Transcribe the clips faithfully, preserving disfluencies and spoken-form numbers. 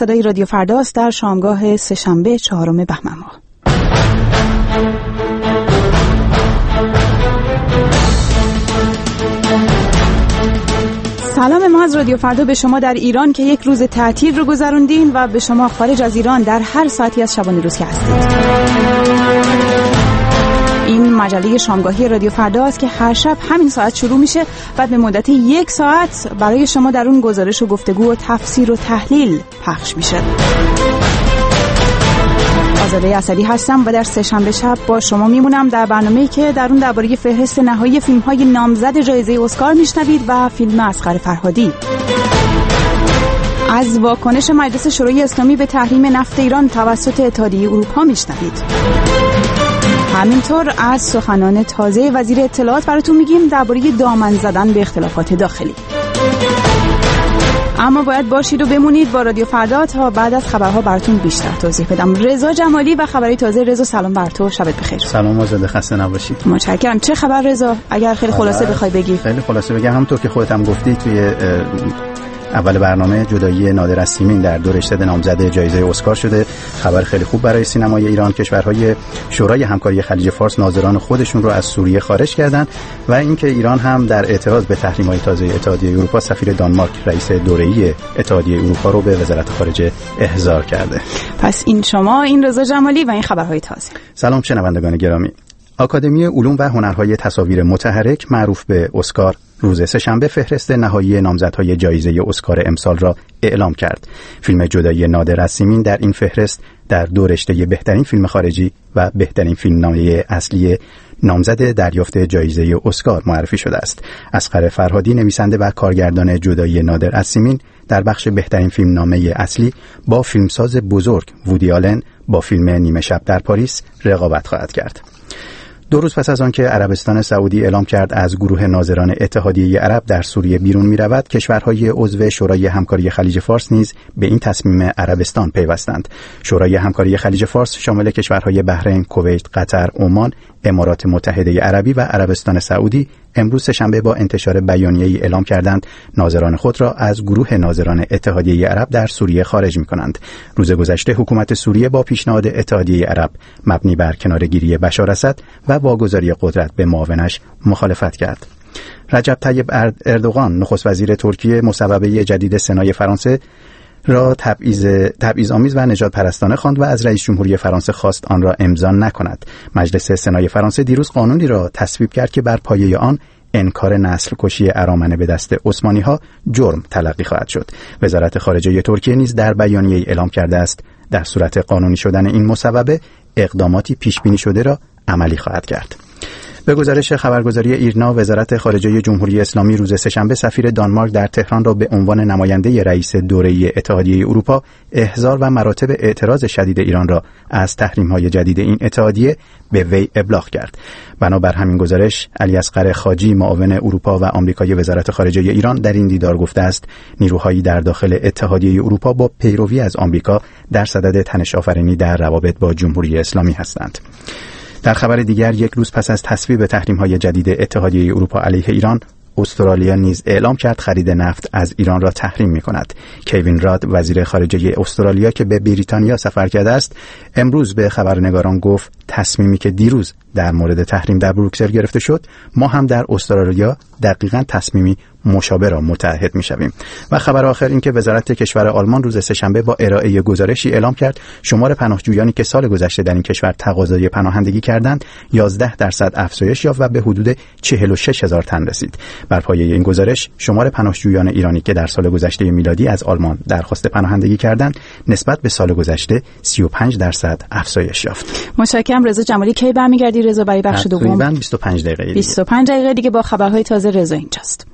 صدای رادیو فرداست در شامگاه سه‌شنبه چهارم بهمن ماه. سلام ما از رادیو فردا به شما در ایران که یک روز تعطیل رو گذروندین و به شما خارج از ایران در هر ساعتی از شبانه روز که هستید. این مجله شامگاهی رادیو فردا است که هر شب همین ساعت شروع میشه و به مدت یک ساعت برای شما در اون گزارش و گفتگو و تفسیر و تحلیل پخش میشه. آزاده اسدی هستم و در سه‌شنبه شب با شما میمونم در برنامه‌ای که در اون درباره فهرست نهایی فیلم‌های نامزد جایزه اسکار میشنوید و فیلم اصغر فرهادی. از واکنش مجلس شورای اسلامی به تحریم نفت ایران توسط اتحادیه اروپا میشنوید. همینطور از سخنان تازه وزیر اطلاعات براتون میگیم درباره دامن زدن به اختلافات داخلی. اما باید باشید و بمونید با رادیو فردا تا بعد از خبرها براتون بیشتر توضیح بدم. رضا جمالی و خبری تازه. رضا سلام بر تو، شبت بخیر. سلام آزاده، خسته نباشید. متشکرم. چه خبر رضا؟ اگر خیلی خلاصه بخوای بگی. خیلی خلاصه بگم، همونطور که خودت هم گفتی توی اول برنامه، جدایی نادر از سیمین در دو رشته نامزد جایزه اسکار شده. خبر خیلی خوب برای سینمای ایران. کشورهای شورای همکاری خلیج فارس ناظران خودشون رو از سوریه خارج کردن و اینکه ایران هم در اعتراض به تحریم‌های تازه اتحادیه اروپا سفیر دانمارک رئیس دوره‌ای اتحادیه اروپا رو به وزارت خارجه احضار کرده. پس این شما، این رضا جمالی و این خبرهای تازه. سلام شنوندگان گرامی. آکادمی علوم و هنرهای تصاویر متحرک معروف به اسکار روز سه‌شنبه فهرست نهایی نامزدهای جایزه اسکار امسال را اعلام کرد. فیلم جدایی نادر از سیمین در این فهرست در دو رشته بهترین فیلم خارجی و بهترین فیلمنامه اصلی نامزد دریافت جایزه اسکار معرفی شده است. اصغر فرهادی نویسنده و کارگردان جدایی نادر از سیمین در بخش بهترین فیلمنامه اصلی با فیلمساز بزرگ وودی آلن با فیلم نیمه شب در پاریس رقابت خواهد کرد. دو روز پس از آن که عربستان سعودی اعلام کرد از گروه ناظران اتحادیه عرب در سوریه بیرون می‌رود، کشورهای عضو شورای همکاری خلیج فارس نیز به این تصمیم عربستان پیوستند. شورای همکاری خلیج فارس شامل کشورهای بحرین، کویت، قطر، عمان، امارات متحده عربی و عربستان سعودی امروز سه‌شنبه با انتشار بیانیه‌ای اعلام کردند ناظران خود را از گروه ناظران اتحادیه عرب در سوریه خارج می‌کنند. روز گذشته حکومت سوریه با پیشنهاد اتحادیه عرب مبنی بر کناره‌گیری بشار اسد و واگذاری قدرت به معاونش مخالفت کرد. رجب طیب اردوغان نخست وزیر ترکیه مصوبه جدید سنای فرانسه را تبعیض تبعیض‌آمیز و نژاد پرستانه خواند و از رئیس جمهوری فرانسه خواست آن را امضا نکند. مجلس سنای فرانسه دیروز قانونی را تصویب کرد که بر پایه آن انکار نسل کشی ارامنه به دست عثمانی‌ها جرم تلقی خواهد شد. وزارت خارجه ترکیه نیز در بیانیه‌ای اعلام کرده است در صورت قانونی شدن این مصوبه اقداماتی پیش بینی شده را عملی خواهد کرد. به گزارش خبرگزاری ایرنا، وزارت خارجه جمهوری اسلامی روز سه‌شنبه سفیر دانمارک در تهران را به عنوان نماینده رئیس دوره‌ای اتحادیه اروپا احضار و مراتب اعتراض شدید ایران را از تحریم‌های جدید این اتحادیه به وی ابلاغ کرد. بنابر همین گزارش، علی اصغر خاجی معاون اروپا و آمریکایی وزارت خارجه ایران در این دیدار گفته است نیروهایی در داخل اتحادیه اروپا با پیروی از آمریکا در صدد تنش آفرینی در روابط با جمهوری اسلامی هستند. در خبر دیگر، یک روز پس از تصویب تحریم‌های جدید اتحادیه اروپا علیه ایران، استرالیا نیز اعلام کرد خرید نفت از ایران را تحریم می‌کند. کوین راد وزیر خارجه استرالیا که به بریتانیا سفر کرده است، امروز به خبرنگاران گفت تصمیمی که دیروز در مورد تحریم در بروکسل گرفته شد، ما هم در استرالیا دقیقاً تصمیمی مشابه را متعهد می‌شویم. و خبر آخر این که وزارت کشور آلمان روز سه‌شنبه با ارائه گزارشی اعلام کرد شمار پناهجویانی که سال گذشته در این کشور تقاضای پناهندگی کردند یازده درصد افزایش یافت و به حدود چهل و شش هزار تن رسید. بر پایه این گزارش شمار پناهجویان ایرانی که در سال گذشته میلادی از آلمان درخواست پناهندگی کردند نسبت به سال گذشته سی و پنج درصد افزایش یافت. متشکرم رضا جمالی. کی برمیگردی رضا برای بخش دوم؟ تقریباً بیست و پنج دقیقه دیگه. بیست و پنج دقیقه دیگه با خبرهای تازه. رضا اینجاست.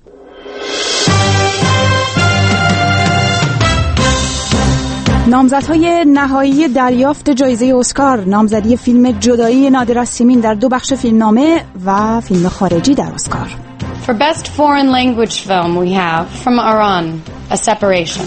نامزدهای نهایی دریافت جایزه اسکار، نامزدی فیلم جدایی نادر از سیمین در دو بخش فیلمنامه و فیلم خارجی در اسکار. For best foreign language film we have from Iran, A Separation.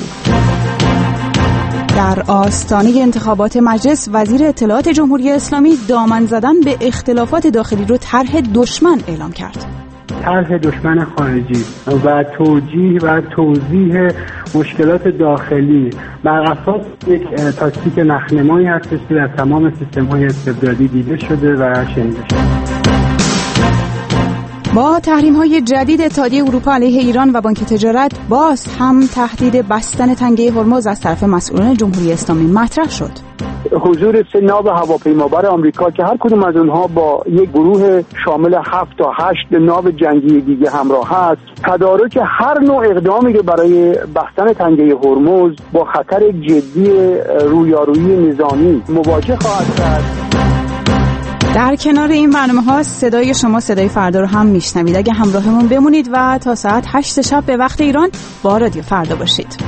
در آستانه انتخابات مجلس، وزیر اطلاعات جمهوری اسلامی دامن زدن به اختلافات داخلی رو طرح دشمن اعلام کرد. طرح دشمن خارجی و توجیه و توضیح مشکلات داخلی بر اساس یک تاکتیک نخنمایی هستش که در تمام سیستم‌های استبدادی دیده شده و شنیده شده. با تحریم‌های جدید اتحادیه اروپا علیه ایران و بانک تجارت باز هم تهدید بستن تنگه هرمز از طرف مسئولان جمهوری اسلامی مطرح شد. حضور سه ناو هواپیمابر آمریکا که هر کدوم از اونها با یک گروه شامل هفت تا هشت ناو جنگی دیگه همراه هست، تدارک هر نوع اقدامی که برای بستن تنگه هرمز با خطر جدی رویارویی نظامی مواجه خواهد کرد. در کنار این برنامه ها صدای شما صدای فردا رو هم میشنوید. اگه همراهمون بمونید و تا ساعت هشت شب به وقت ایران با رادیو فردا باشید.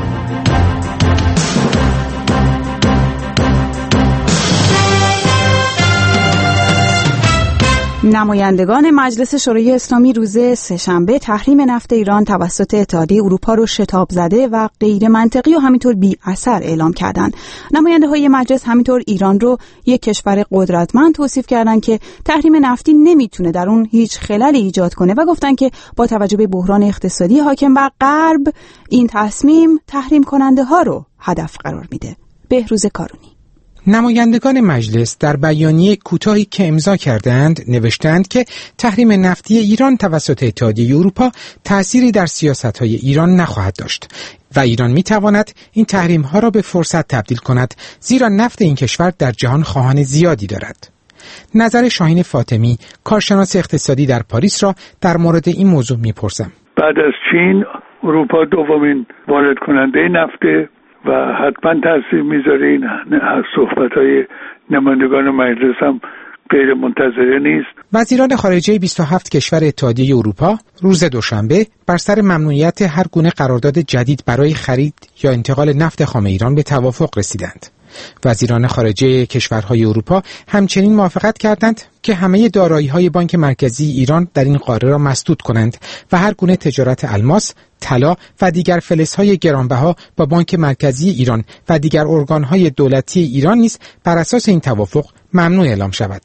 نمایندگان مجلس شورای اسلامی روز سه‌شنبه تحریم نفت ایران توسط اتحادیه اروپا رو شتاب زده و غیر منطقی و همینطور بی اثر اعلام کردند. نماینده های مجلس همینطور ایران رو یک کشور قدرتمند توصیف کردند که تحریم نفتی نمیتونه در اون هیچ خللی ایجاد کنه و گفتن که با توجه به بحران اقتصادی حاکم بر غرب این تصمیم تحریم کننده ها رو هدف قرار میده. بهروز کارونی. نمایندگان مجلس در بیانیه کوتاهی که امضا کردند نوشتند که تحریم نفتی ایران توسط اتحادیه اروپا تأثیری در سیاست‌های ایران نخواهد داشت و ایران می‌تواند این تحریم‌ها را به فرصت تبدیل کند، زیرا نفت این کشور در جهان خواهان زیادی دارد. نظر شاهین فاطمی، کارشناس اقتصادی در پاریس را در مورد این موضوع می‌پرسم. بعد از چین، اروپا دومین وارد کننده نفت و حتما تاثیر میذاره. این صحبت‌های نمایندگان مجلس هم غیر منتظره نیست. وزیران خارجه بیست و هفت کشور اتحادیه اروپا روز دوشنبه بر سر ممنوعیت هر گونه قرارداد جدید برای خرید یا انتقال نفت خام ایران به توافق رسیدند. وزیران خارجه کشورهای اروپا همچنین موافقت کردند که همه دارایی‌های بانک مرکزی ایران در این قاره را مسدود کنند و هر گونه تجارت الماس، طلا و دیگر فلزهای گرانبها با بانک مرکزی ایران و دیگر ارگان‌های دولتی ایران نیز بر اساس این توافق ممنوع اعلام شود.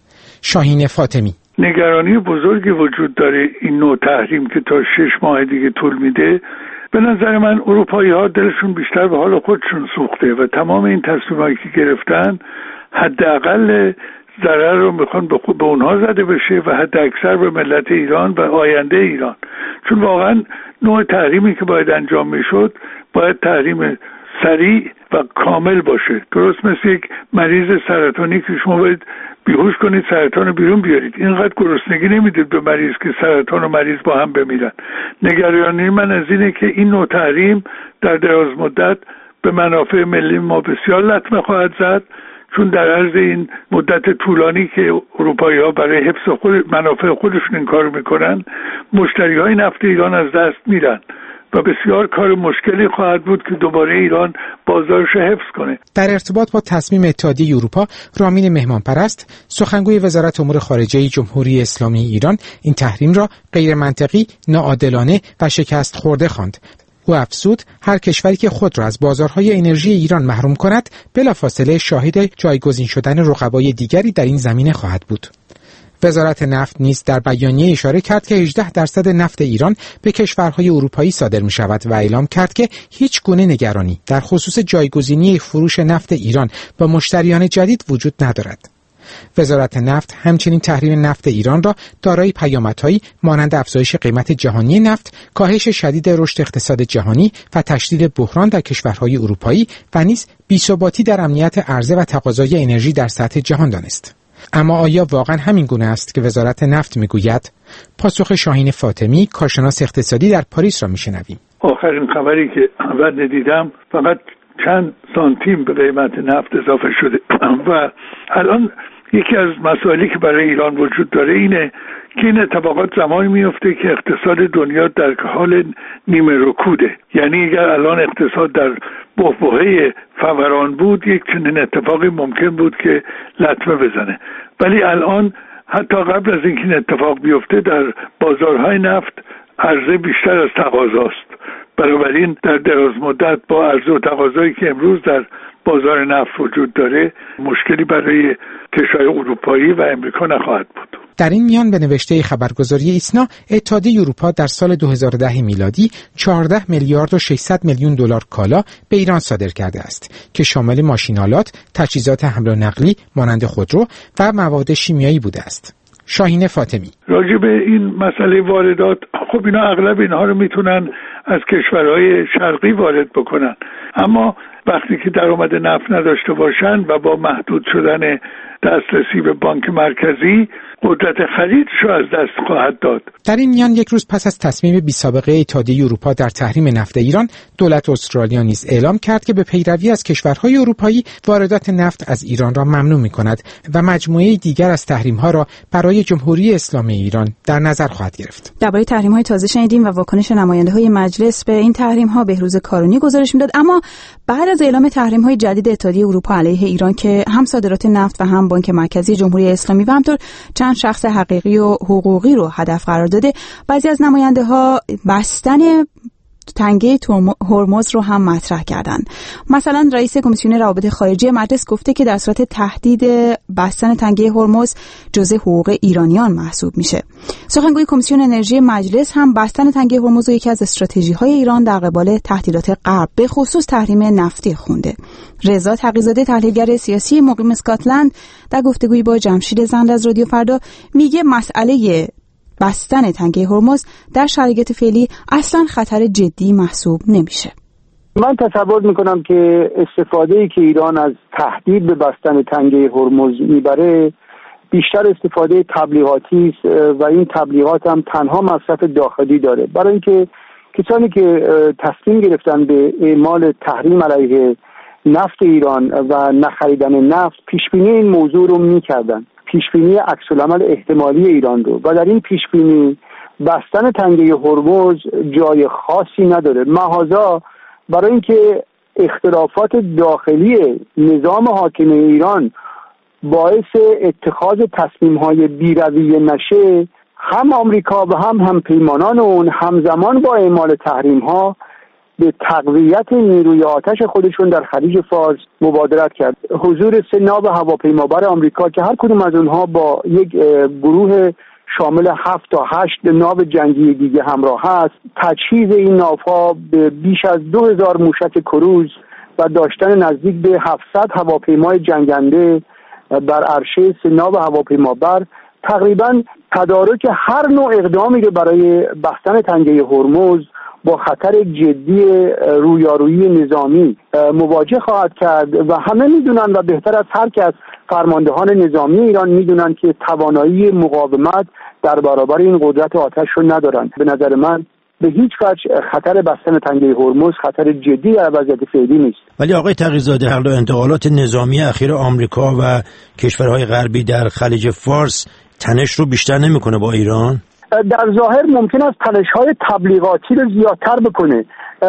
شاهین فاطمی: نگرانی بزرگی وجود داره این نوع تحریم که تا شش ماه دیگه طول میده. به نظر من اروپایی ها دلشون بیشتر به حال خودشون سوخته و تمام این تصمیمایی که گرفتن حداقل ضرر رو میخوان به خود به اونها زده بشه و حد اکثر به ملت ایران و آینده ایران. چون واقعا نوع تحریمی که باید انجام میشد باید تحریم سریع و کامل باشه. درست مثل یک مریض سرطانی که شما باید بیهوش کنید سرطان رو بیرون بیارید. اینقدر گرسنگی نمیدید به مریض که سرطان و مریض با هم بمیرن. نگرانی من از اینه که این نوع تحریم در دراز مدت به منافع ملی ما بسیار لطمه خواهد زد، چون در عرض این مدت طولانی که اروپایی ها برای حفظ خود منافع خودشون این کار میکنن، مشتری های نفت ایران از دست میرن و بسیار کار مشکلی خواهد بود که دوباره ایران بازارش حفظ کنه. در ارتباط با تصمیم اتحادیه اروپا، رامین مهمانپرست، سخنگوی وزارت امور خارجه جمهوری اسلامی ایران، این تحریم را غیر منطقی، ناعادلانه و شکست خورده خواند. او افزود هر کشوری که خود را از بازارهای انرژی ایران محروم کند، بلافاصله شاهد جایگزین شدن رقبای دیگری در این زمینه خواهد بود. وزارت نفت نیز در بیانیه اشاره کرد که هجده درصد نفت ایران به کشورهای اروپایی صادر می شود و اعلام کرد که هیچ گونه نگرانی در خصوص جایگزینی فروش نفت ایران با مشتریان جدید وجود ندارد. وزارت نفت همچنین تحریم نفت ایران را دارای پیامدهایی مانند افزایش قیمت جهانی نفت، کاهش شدید رشد اقتصاد جهانی و تشدید بحران در کشورهای اروپایی و نیز بی‌ثباتی در امنیت عرضه و تقاضای انرژی در سطح جهان دانست. اما آیا واقعا همین گونه است که وزارت نفت میگوید؟ پاسخ شاهین فاطمی، کارشناس اقتصادی در پاریس را میشنویم. آخرین خبری که من دیدم فقط چند سانتیم به قیمت نفت اضافه شده و الان یکی از مسائلی که برای ایران وجود داره اینه که این اتفاقات زمانی میفته که اقتصاد دنیا در حال نیمه رکوده. یعنی اگر الان اقتصاد در بحبوحه فوران بود، یک چنین اتفاقی ممکن بود که لطمه بزنه، ولی الان حتی قبل از اینکه این اتفاق بیفته در بازارهای نفت عرضه بیشتر از تقاضاست. بنابراین در دراز مدت با عرضه و تقاضایی که امروز در بازار نفت وجود داره، مشکلی برای کشورهای اروپایی و امریکا نخواهد بود. در این میان به نوشته خبرگزاری ایسنا، اتحادیه اروپا در سال دو هزار و ده میلادی چهارده میلیارد و ششصد میلیون دلار کالا به ایران صادر کرده است که شامل ماشین‌آلات، تجهیزات حمل و نقلی مانند خودرو و مواد شیمیایی بوده است. شاهین فاطمی: راجع به این مسئله واردات، خب اینا اغلب اینها رو میتونن از کشورهای شرقی وارد بکنن، اما وقتی که درآمد نفت نداشته باشن و با محدود شدن دسترسی به بانک مرکزی، قدرت خریدش رو از دست خواهد داد. در این میان یک روز پس از تصمیم بی‌سابقه اتحادیه اروپا در تحریم نفت ایران، دولت استرالیا نیز اعلام کرد که به پیروی از کشورهای اروپایی واردات نفت از ایران را ممنوع می‌کند و مجموعه دیگر از تحریم‌ها را برای جمهوری اسلامی ایران در نظر خواهد گرفت. درباره تحریم‌های تازه شنیدیم و واکنش نماینده‌های مجلس به این تحریم‌ها. بهروز کارونی گزارش می‌داد. اما بعد از اعلام تحریم‌های جدید اتحادیه اروپا علیه ایران که هم صادرات نفت و هم بانک مرکزی جمهوری اسلامی و همطور چند شخص حقیقی و حقوقی رو هدف قرار داده، بعضی از نماینده‌ها بستن تنگه هرمز رو هم مطرح کردن. مثلا رئیس کمیسیون روابط خارجی مجلس گفته که در صورت تهدید بستن تنگه هرمز جزء حقوق ایرانیان محسوب میشه. سخنگوی کمیسیون انرژی مجلس هم بستن تنگه هرمز رو یکی از استراتژی‌های ایران در قبال تهدیدات غرب به خصوص تحریم نفتی خونده. رضا تقی‌زاده، تحلیلگر سیاسی مقیم اسکاتلند، در گفتگویی با جمشید زند از رادیو فردا میگه مسئله بستن تنگه هرمز در شرایط فعلی اصلا خطر جدی محسوب نمیشه. من تصور میکنم که استفاده‌ای که ایران از تهدید به بستن تنگه هرمز میبره بیشتر استفاده تبلیغاتی است و این تبلیغات هم تنها مصرف داخلی داره، برای اینکه کسانی که تصمیم گرفتن به اعمال تحریم علیه نفت ایران و نخریدن نفت پیشبینی این موضوع رو میکردن، پیشبینی عکس‌العمل احتمالی ایران رو، و در این پیشبینی بستن تنگه هرمز جای خاصی نداره، محاذا برای اینکه اختلافات داخلی نظام حاکم ایران باعث اتخاذ تصمیم‌های بی‌رویه نشه، هم آمریکا و هم همپیمانان اون همزمان با اعمال تحریم‌ها به تقویت نیروی آتش خودشون در خلیج فارس مبادرت کرد. حضور سه ناو هواپیمابر آمریکا که هر کدوم از اونها با یک گروه شامل هفت تا هشت ناو جنگی دیگه همراه هست، تجهیز این ناوها به بیش از دو هزار موشک کروز و داشتن نزدیک به هفتصد هواپیمای جنگنده بر عرشه سه ناو هواپیمابر تقریبا تدارک هر نوع اقدامی رو برای بستن تنگه هرمز با خطر جدی رویارویی نظامی مواجه خواهد کرد و همه میدونن و بهتر از هر کس فرماندهان نظامی ایران میدونن که توانایی مقاومت در برابر این قدرت آتش رو ندارن. به نظر من به هیچ وجه خطر بستن تنگه هرمز خطر جدی در وضعیت فعلی نیست. ولی آقای تقی‌زاده، حالا انتقالات نظامی اخیر آمریکا و کشورهای غربی در خلیج فارس تنش رو بیشتر نمیکنه با ایران؟ در ظاهر ممکن است تنش‌های تبلیغاتی رو زیادتر بکنه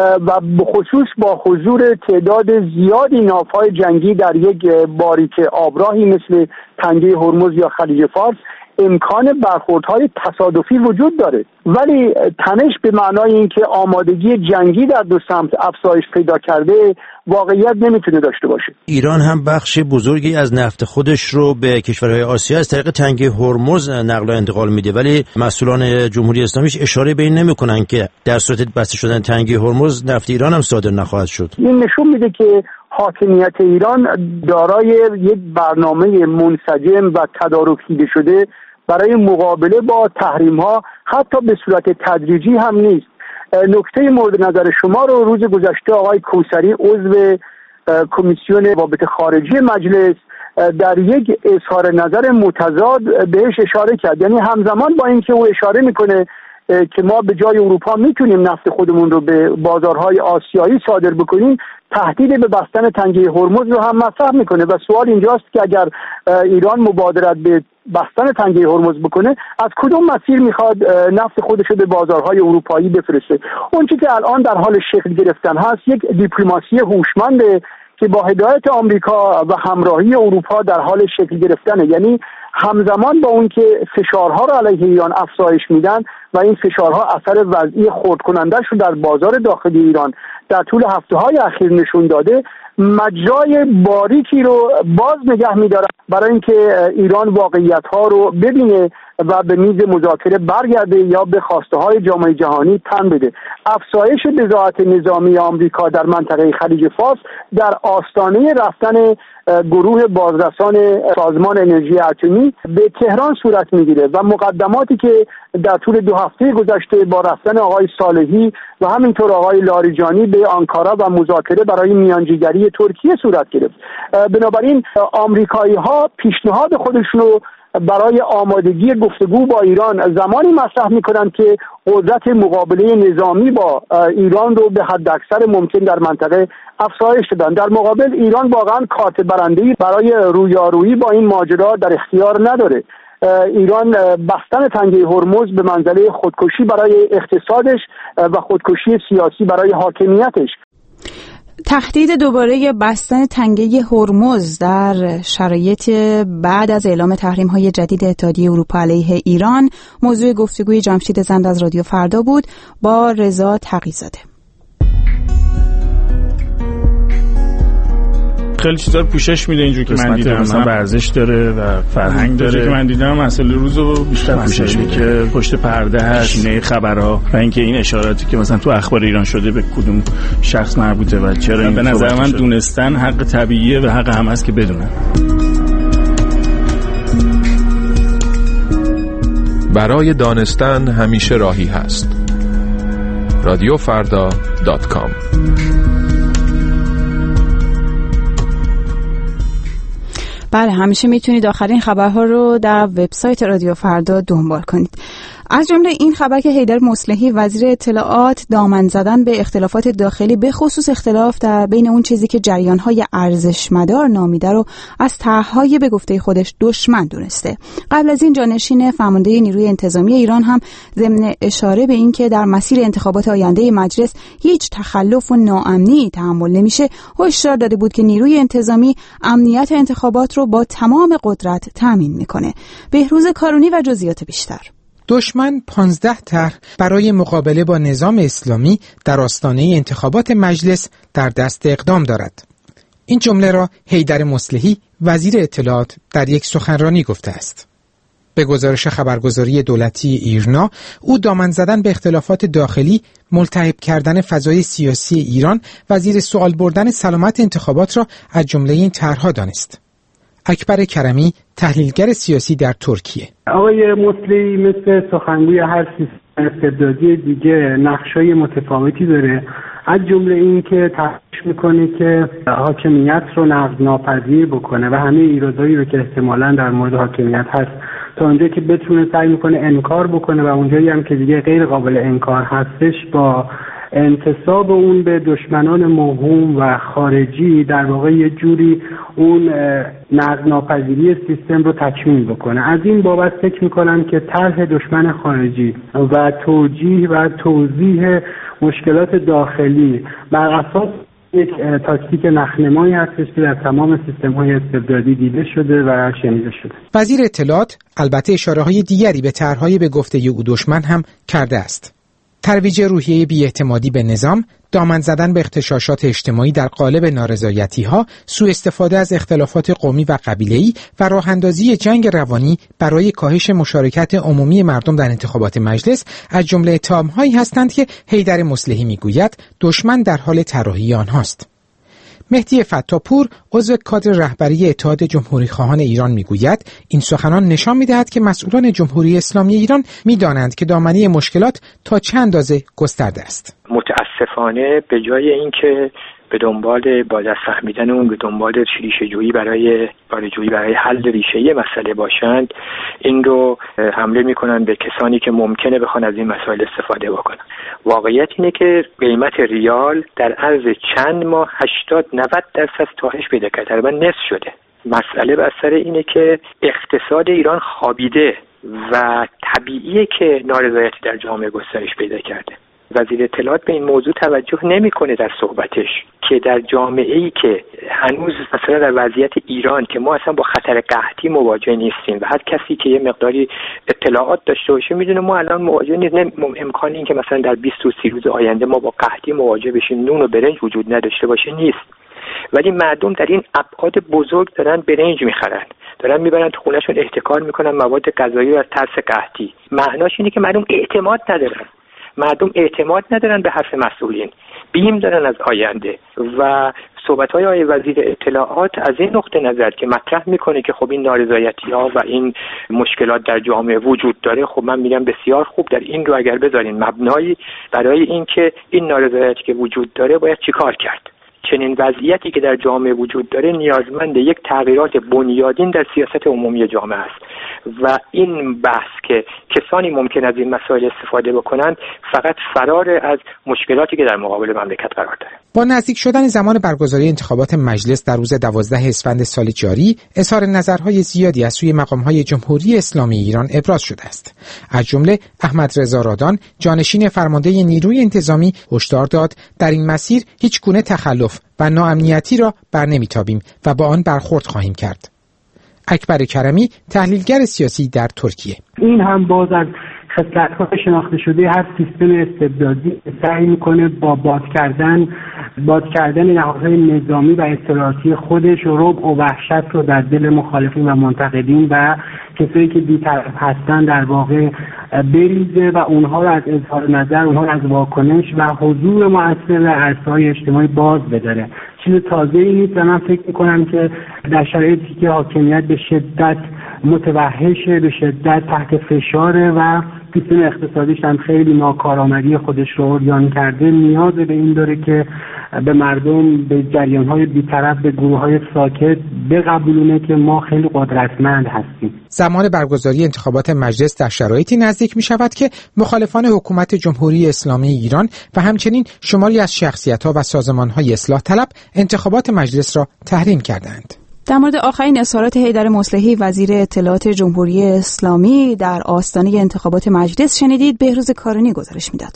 و بخصوص با حضور تعداد زیادی ناوهای جنگی در یک باریک آبراهی مثل تنگه هرمز یا خلیج فارس امکان برخوردهای تصادفی وجود داره، ولی تنش به معنای اینکه آمادگی جنگی در دو سمت افزایش پیدا کرده واقعیت نمیتونه داشته باشه. ایران هم بخش بزرگی از نفت خودش رو به کشورهای آسیا از طریق تنگه هرمز نقل و انتقال میده، ولی مسئولان جمهوری اسلامیش اشاره به این نمیکنن که در صورت بسته شدن تنگه هرمز نفت ایران هم صادر نخواهد شد. این نشون میده که حاکمیت ایران دارای یک برنامه منسجم و تدارک دیده شده برای مقابله با تحریم‌ها حتی به صورت تدریجی هم نیست. نکته مورد نظر شما رو روز گذشته آقای کوثری عضو کمیسیون روابط خارجی مجلس در یک اظهار نظر متضاد بهش اشاره کرد، یعنی همزمان با اینکه او اشاره میکنه که ما به جای اروپا میتونیم نفت خودمون رو به بازارهای آسیایی صادر بکنیم، تهدید به بستن تنگه هرمز رو هم مطرح میکنه و سوال اینجاست که اگر ایران مبادرت به بستن تنگه هرمز بکنه از کدوم مسیر میخواد نفت خودش رو به بازارهای اروپایی بفرسته؟ اون چیزی که الان در حال شکل گرفتن هست یک دیپلماسی هوشمنده که با هدایت آمریکا و همراهی اروپا در حال شکل گرفتنه، یعنی همزمان با اون که فشارها رو علیه ایران افزایش میدن و این فشارها اثر وضعی خرد کنندش رو در بازار داخلی ایران در طول هفته‌های اخیر نشون داده، مجرای باریکی رو باز نگه می‌دارن برای اینکه ایران واقعیت‌ها رو ببینه و به میز مذاکره برگرده یا به خواسته های جامعه جهانی تن بده. افزایش بضاعت نظامی آمریکا در منطقه خلیج فارس در آستانه رفتن گروه بازرسان سازمان انرژی اتمی به تهران صورت میگیره و مقدماتی که در طول دو هفته گذشته با رفتن آقای صالحی و همینطور آقای لاریجانی به آنکارا و مذاکره برای میانجیگری ترکیه صورت گرفت. بنابراین آمریکایی ها پیشنهاد خودشون رو برای آمادگی گفتگو با ایران زمانی مطرح میکنند که قدرت مقابله نظامی با ایران رو به حد اکثر ممکن در منطقه افزایش دادن. در مقابل ایران واقعا کارت برنده‌ای برای رویارویی با این ماجرا در اختیار نداره. ایران بستن تنگه هرمز به منزله خودکشی برای اقتصادش و خودکشی سیاسی برای حاکمیتش. تهدید دوباره بستن تنگه هرمز در شرایط بعد از اعلام تحریم‌های جدید اتحادیه اروپا علیه ایران موضوع گفتگوی جمشید زند از رادیو فردا بود با رضا تقی‌زاده. خیلی چیزا رو پوشش میده اینجوری که من دیدم، مثلا ورزش داره و فرهنگ داره که من دیدم مسئله روزو بیشتر پوشش میده که پشت پرده هست، اینه خبرها و اینکه این اشاراتی که مثلا تو اخبار ایران شده به کدوم شخص مربوطه و چرا این به نظر من دونستن حق طبیعیه و حق هم هست که بدونن. برای دانستن همیشه راهی هست. رادیو فردا دات کام. بله، همیشه میتونید آخرین خبرها رو در وبسایت رادیو فردا دنبال کنید. از جمله این خبر که حیدر مصلحی وزیر اطلاعات دامن زدن به اختلافات داخلی به خصوص اختلاف در بین اون چیزی که جریان‌های ارزشمدار نامیده رو از طرح‌های به گفته خودش دشمن دونسته. قبل از این جانشین فرمانده نیروی انتظامی ایران هم ضمن اشاره به این که در مسیر انتخابات آینده مجلس هیچ تخلف و ناامنی تحمل نمیشه، هشدار داده بود که نیروی انتظامی امنیت انتخابات رو با تمام قدرت تامین میکنه. بهروز کارونی و جزئیات بیشتر. دشمن پانزده طرح برای مقابله با نظام اسلامی در آستانه انتخابات مجلس در دست اقدام دارد. این جمله را حیدر مصلحی وزیر اطلاعات در یک سخنرانی گفته است. به گزارش خبرگزاری دولتی ایرنا، او دامن زدن به اختلافات داخلی، ملتهب کردن فضای سیاسی ایران و زیر سوال بردن سلامت انتخابات را از جمله این طرح‌ها دانست. اکبر کرمی، تحلیلگر سیاسی در ترکیه: آقای مصلحی مثل سخنگوی هر سیستم استبدادی دیگه نقشای متفاوتی داره، از جمله این که تلاش میکنه که حاکمیت رو نقض ناپذیر بکنه و همه ایرادایی رو که احتمالاً در مورد حاکمیت هست تا اونجایی که بتونه سعی میکنه انکار بکنه و اونجایی هم که دیگه غیر قابل انکار هستش با انتصاب اون به دشمنان موهوم و خارجی در واقع یه جوری اون نقض ناپذیری سیستم رو تکمیل بکنه. از این بابت فکر میکنم که طرح دشمن خارجی و توجیه و توضیح مشکلات داخلی بر اساس یک تاکتیک نخنمایی هستش که در تمام سیستم‌های استبدادی دیده شده و شنیده شده. وزیر اطلاعات البته اشاره‌های دیگری به طرح‌های به گفته او دشمن هم کرده است. ترویج روحیه بی‌اعتمادی به نظام، دامن زدن به اغتشاشات اجتماعی در قالب نارضایتی‌ها، سوء استفاده از اختلافات قومی و قبیله‌ای و راه اندازی جنگ روانی برای کاهش مشارکت عمومی مردم در انتخابات مجلس از جمله اتهام‌هایی هستند که حیدر مصلحی می‌گوید دشمن در حال طراحی آنهاست. مهدی فتاپور، عضو کادر رهبری اتحاد جمهوری‌خواهان ایران میگوید این سخنان نشان می‌دهد که مسئولان جمهوری اسلامی ایران می‌دانند که دامنه مشکلات تا چند اندازه گسترده است. متاسفانه به جای اینکه به دنبال بالا فهمیدن اون به دنبال ریشه‌جویی برای بارجویی برای حل ریشه‌ای مسئله باشند، این رو حمله می‌کنند به کسانی که ممکنه بخوان از این مسائل استفاده بکنن. واقعیت اینه که قیمت ریال در عرض چند ماه هشتاد نود درصد کاهش پیدا کرده، تقریبا نصف شده. مسئله بر سر اینه که اقتصاد ایران خوابیده و طبیعیه که نارضایتی در جامعه گسترش پیدا کرده. وزیر اطلاعات به این موضوع توجه نمیکنه در صحبتش که در جامعه‌ای که هنوز مثلا در وضعیت ایران که ما اصلا با خطر قحطی مواجه نیستیم و هر کسی که یه مقداری اطلاعات داشته باشه میدونه ما الان مواجه نیستیم، امکان این که مثلا در بیست و سی روز آینده ما با قحطی مواجه بشیم، نون و برنج وجود نداشته باشه نیست. ولی مردم در این ابعاد بزرگ دارن برنج میخرن، دارن میبرن تو خونهشون احتکار میکنن مواد غذایی از ترس قحطی. معناش اینه که مردم اعتماد ندارن. مردم اعتماد ندارن به حرف مسئولین، بیم دارن از آینده. و صحبت‌های آقای وزیر اطلاعات از این نقطه نظر که مطرح میکنه که خب این نارضایتی‌ها و این مشکلات در جامعه وجود داره، خب من میگم بسیار خوب، در این رو اگر بذارین مبنایی برای اینکه این نارضایتی که وجود داره باید چیکار کرد. چنین وضعیتی که در جامعه وجود داره نیازمند یک تغییرات بنیادین در سیاست عمومی جامعه است و این بحث که کسانی ممکن از این مسائل استفاده بکنند فقط فرار از مشکلاتی که در مقابل مملکت قرار داره. با نزدیک شدن زمان برگزاری انتخابات مجلس در روز دوازدهم اسفند سال جاری، اظهار نظرهای زیادی از سوی مقام‌های جمهوری اسلامی ایران ابراز شده است. از جمله احمد رضا رادان، جانشین فرمانده نیروی انتظامی، هشدار داد در این مسیر هیچ گونه تخلف و ناامنیتی را برنمیتابیم و با آن برخورد خواهیم کرد. اکبر کرمی، تحلیلگر سیاسی در ترکیه: این هم باز از خصلت‌های شناخته شده هر سیستم استبدادی سعی میکنه با باز کردن باز کردن نهادهای نظامی و اطلاعاتی خودش رعب و وحشت رو در دل مخالفین و منتقدین و کسایی که بی‌طرف هستن در واقع بریزه و اونها رو از اظهار نظر، اونها رو از واکنش و حضور مؤثر در عرصه‌های اجتماعی باز بداره. چیز تازه‌ای نیست و من فکر می‌کنم که در شرایطی که حاکمیت به شدت متوحشه، به شدت تحت فشاره و سیستم اقتصادیش هم خیلی ناکارآمدی خودش رو عریان کرده، نیاز به این داره که به مردم، به جریان‌های بی‌طرف، به گروه‌های ساکت بقبولونه که ما خیلی قدرتمند هستیم. زمان برگزاری انتخابات مجلس در شرایطی نزدیک می‌شود که مخالفان حکومت جمهوری اسلامی ایران و همچنین شماری از شخصیت‌ها و سازمان‌های اصلاح طلب انتخابات مجلس را تحریم کردند. در مورد آخرین اظهارات حیدر مصلحی وزیر اطلاعات جمهوری اسلامی در آستانه انتخابات مجلس شنیدید. بهروز کارانی گزارش میداد.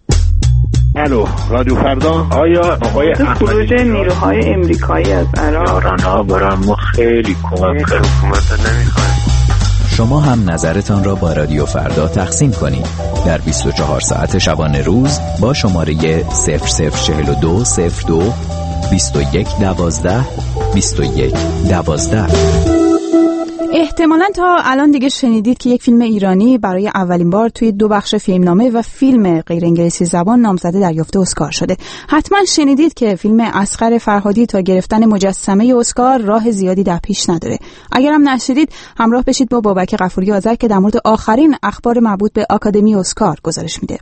الو رادیو فردا. آیا آقای خروج نیروهای امریکایی از عراق یاران‌ها برای ما خیلی کمک کرد. حکومت نمیخواد. شما هم نظرتان را با رادیو فردا تقسیم کنید در بیست و چهار ساعت شبانه روز با شماره صفر صفر چهل و دو صفر دو بیست و یک دوازده بیست و یک دوازده. احتمالاً تا الان دیگه شنیدید که یک فیلم ایرانی برای اولین بار توی دو بخش فیلمنامه و فیلم غیر انگلیسی زبان نامزده دریافت اسکار شده. حتما شنیدید که فیلم اصغر فرهادی تا گرفتن مجسمه اسکار راه زیادی در پیش نداره. اگرم نشنیدید همراه بشید با بابک غفوری آذر که در مورد آخرین اخبار مربوط به آکادمی اسکار گزارش میده.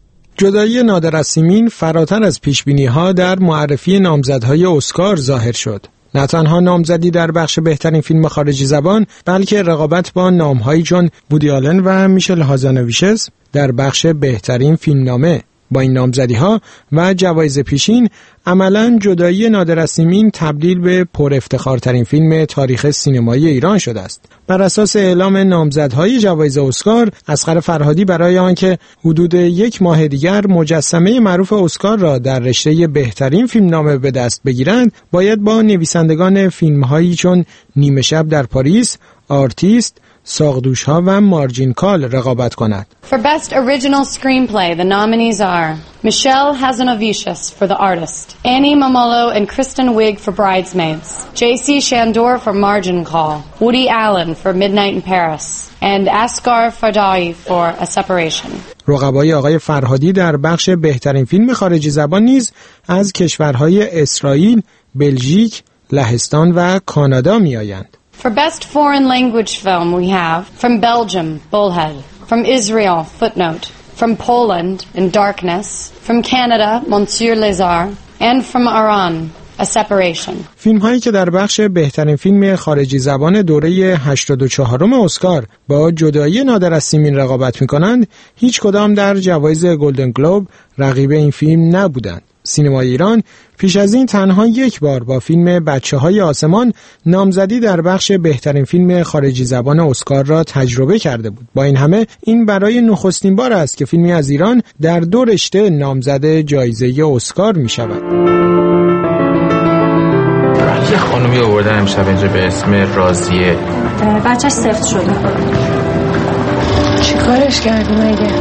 جدایی نادر از سیمین فراتر از پیشبینی‌ها در معرفی نامزدهای اسکار ظاهر شد. نه تنها نامزدی در بخش بهترین فیلم خارجی زبان، بلکه رقابت با نام‌هایی چون وودی آلن و میشل هازانویچز در بخش بهترین فیلمنامه. با این نامزدی‌ها و جوایز پیشین، عملاً جدایی نادر از سیمین تبدیل به پر افتخارترین فیلم تاریخ سینمایی ایران شده است. بر اساس اعلام نامزدهای جوایز اسکار، اصغر فرهادی برای آنکه حدود یک ماه دیگر مجسمه معروف اسکار را در رشته بهترین فیلمنامه به دست بگیرند، باید با نویسندگان فیلم‌هایی چون نیمه شب در پاریس، آرتیست، ساقدوش‌ها و مارجین کال رقابت کند. For best original screenplay, the nominees are Michelle Hazanavicius for The Artist, Annie Momolo and Kristen Wiig for Bridesmaids, J C Shandor for Margin Call, Woody Allen for Midnight in Paris, and Asghar Farhadi for A Separation. رقبای آقای فرهادی در بخش بهترین فیلم خارجی زبان نیز از کشورهای اسرائیل، بلژیک، لهستان و کانادا می‌آیند. For best foreign language film we have from Belgium, Bullhead, from Israel, Footnote, from Poland, In Darkness, from Canada, Monsieur Lézard, and from Iran, A Separation. فیلم هایی که در بخش بهترین فیلم خارجی زبان دوره هشتاد و چهارم اسکار با جدایی نادر از سیمین رقابت می کنند، هیچ کدام در جوایز گلدن گلوب رقیب این فیلم نبودند. سینمای ایران پیش از این تنها یک بار با فیلم بچه‌های آسمان نامزدی در بخش بهترین فیلم خارجی زبان اسکار را تجربه کرده بود. با این همه این برای نخستین بار است که فیلمی از ایران در دو رشته نامزد جایزه اسکار می شود. یه خانومی آوردن امشب اینجا به اسم راضیه. بچه‌ش سفت شده. چی کارش کردی مگه؟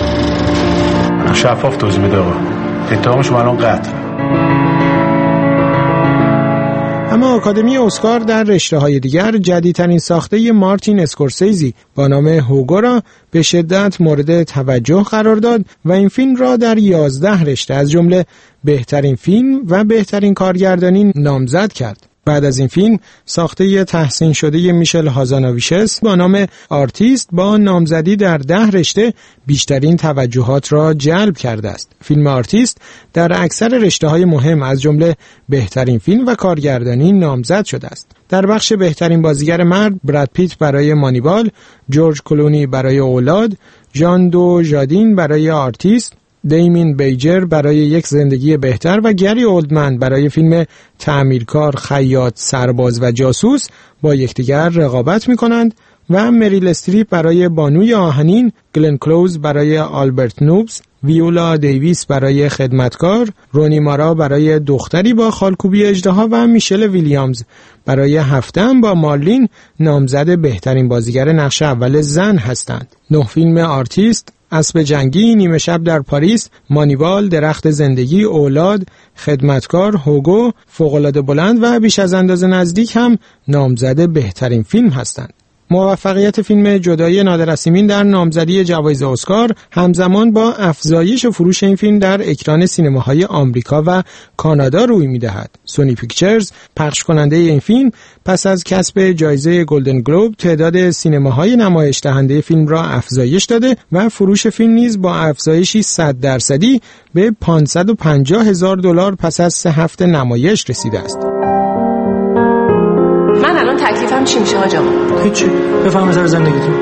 شفاف توضیح بده آقا. اتهام شما الان قطع. اما اما آکادمی اسکار در رشته‌های دیگر جدیدترین ساخته مارتین اسکورسیزی با نام هوگو را به شدت مورد توجه قرار داد و این فیلم را در یازده رشته از جمله بهترین فیلم و بهترین کارگردانی نامزد کرد. بعد از این فیلم ساخته تحسین شده میشل هازاناویچس با نام آرتیست با نامزدی در ده رشته بیشترین توجهات را جلب کرده است. فیلم آرتیست در اکثر رشته‌های مهم از جمله بهترین فیلم و کارگردانی نامزد شده است. در بخش بهترین بازیگر مرد براد پیت برای مانیبال، جورج کلونی برای اولاد، ژان دو ژادین برای آرتیست، دیمین بیجر برای یک زندگی بهتر و گری اولدمن برای فیلم تعمیرکار، خیاط، سرباز و جاسوس با یکدیگر رقابت می‌کنند و مریل استریپ برای بانوی آهنین، گلن کلوز برای آلبرت نوبز، ویولا دیویس برای خدمتکار، رونی مارا برای دختری با خالکوبی اژدها و میشل ویلیامز برای هفتم با مارلین نامزد بهترین بازیگر نقش اول زن هستند. نه فیلم آرتیست، اسب جنگی، نیمه شب در پاریس، مانیبال، درخت زندگی، اولاد، خدمتکار، هوگو، فوق‌العاده بلند و بیش از اندازه نزدیک هم نامزد بهترین فیلم هستند. موفقیت فیلم جدایی نادر اسیمین در نامزدی جوایز اسکار همزمان با افزایش فروش این فیلم در اکران سینماهای آمریکا و کانادا روی می‌دهد. سونی پیکچرز پخش کننده این فیلم پس از کسب جایزه گلدن گلوب تعداد سینماهای نمایش دهنده فیلم را افزایش داده و فروش فیلم نیز با افزایشی صد درصدی به پانصد و پنجاه هزار دلار پس از سه هفته نمایش رسیده است. من الان تکلیفم چی میشه حاج آقا؟ هیچی، بفهم از زندگیتون.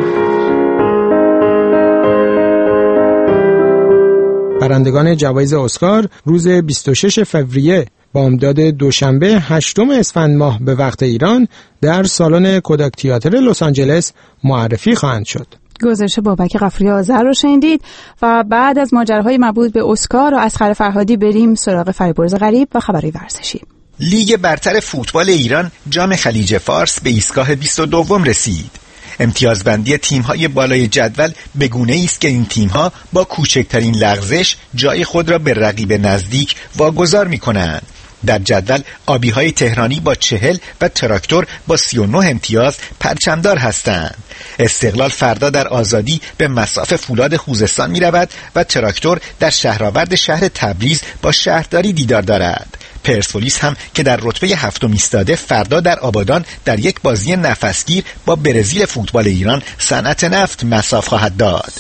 برندگان جوایز اسکار روز بیست و شش فوریه بامداد دوشنبه هشتم اسفند ماه به وقت ایران در سالن کوداک تئاتر لس آنجلس معرفی خواهند شد. گزارش بابک غفوری آذر رو شنیدید و بعد از ماجراهای مربوط به اسکار و اصغر فرهادی بریم سراغ فریبرز غریب و خبری ورزشی. لیگ برتر فوتبال ایران جام خلیج فارس به ایستگاه بیست و دو رسید. امتیازبندی تیم‌های بالای جدول به گونه‌ای است که این تیم‌ها با کوچکترین لغزش جای خود را به رقیب نزدیک واگذار می‌کنند. در جدول آبی‌های تهرانی با چهل و تراکتور با سی و نه امتیاز پرچمدار هستند. استقلال فردا در آزادی به مصاف فولاد خوزستان می‌رود و تراکتور در شهرآورد شهر تبریز با شهرداری دیدار دارد. پرسپولیس هم که در رتبه هفتم ایستاده فردا در آبادان در یک بازی نفسگیر با برزیل فوتبال ایران صنعت نفت مصاف خواهد داد.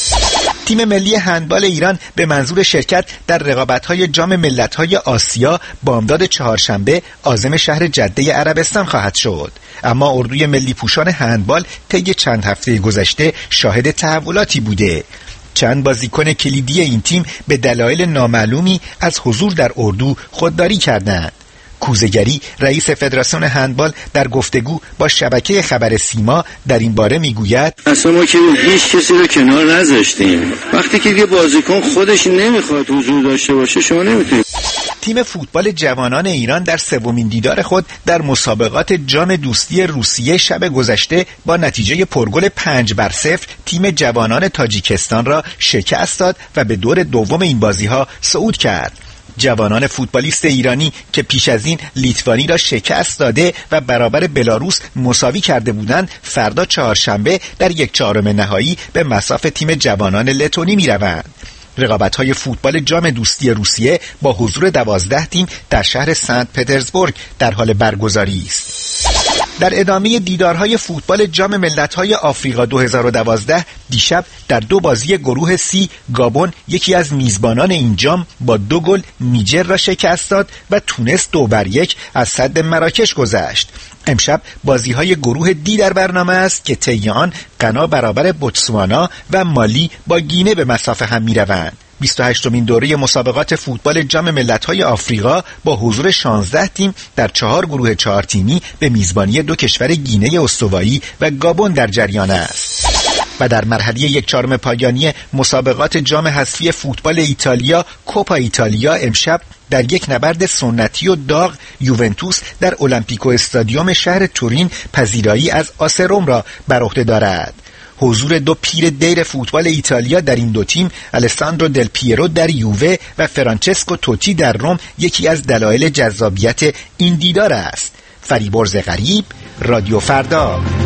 تیم ملی هندبال ایران به منظور شرکت در رقابت‌های جام ملت‌های آسیا بامداد چهارشنبه عازم شهر جده عربستان خواهد شد. اما اردوی ملی پوشان هندبال طی چند هفته گذشته شاهد تحولاتی بوده. چند بازیکن کلیدی این تیم به دلایل نامعلومی از حضور در اردو خودداری کردند. کوزه‌گری رئیس فدراسیون هندبال در گفتگو با شبکه خبر سیما در این باره میگوید اصلا ما که هیچ کسی رو کنار نذاشتیم. وقتی که یه بازیکن خودش نمیخواد حضور داشته باشه شما نمیتونید. تیم فوتبال جوانان ایران در سومین دیدار خود در مسابقات جام دوستی روسیه شب گذشته با نتیجه پرگل پنج بر صفر تیم جوانان تاجیکستان را شکست داد و به دور دوم این بازی‌ها صعود کرد. جوانان فوتبالیست ایرانی که پیش از این لیتوانی را شکست داده و برابر بلاروس مساوی کرده بودند فردا چهارشنبه در یک چهارم نهایی به مصاف تیم جوانان لتونی می روند. رقابت‌های فوتبال جام دوستی روسیه با حضور دوازده تیم در شهر سنت پترزبورگ در حال برگزاری است. در ادامه دیدارهای فوتبال جام ملت‌های آفریقا دو هزار و دوازده دیشب در دو بازی گروه سی گابون یکی از میزبانان این جام با دو گل نیجر را شکست داد و تونس دو بر یک از سد مراکش گذشت. امشب بازی‌های گروه دی در برنامه است که طی آن غنا برابر بوتسوانا و مالی با گینه به مسافه هم می‌روند. بیست و هشتمین دوره مسابقات فوتبال جام ملت‌های آفریقا با حضور شانزده تیم در چهار گروه چهار تیمی به میزبانی دو کشور گینه استوایی و گابون در جریان است. و در مرحله یک چهارم پایانی مسابقات جام حذفی فوتبال ایتالیا کوپا ایتالیا امشب در یک نبرد سنتی و داغ یوونتوس در المپیکو استادیوم شهر تورین پذیرایی از آس روم را بر عهده دارد. حضور دو پیر دیر فوتبال ایتالیا در این دو تیم، الساندرو دل پیرو در یووه و فرانچسکو توتی در روم، یکی از دلایل جذابیت این دیدار است. فریبرز غریب، رادیو فردا.